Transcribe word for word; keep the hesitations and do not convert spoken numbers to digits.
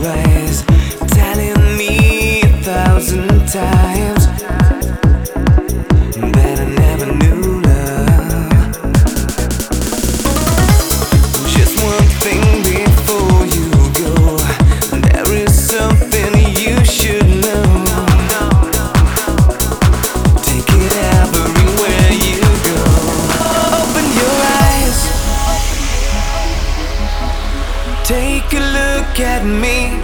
eyes, telling me a thousand times that I never knew love. Just one thing before you go, there is something you should know. Take it everywhere you go. Open your eyes, take a look at me.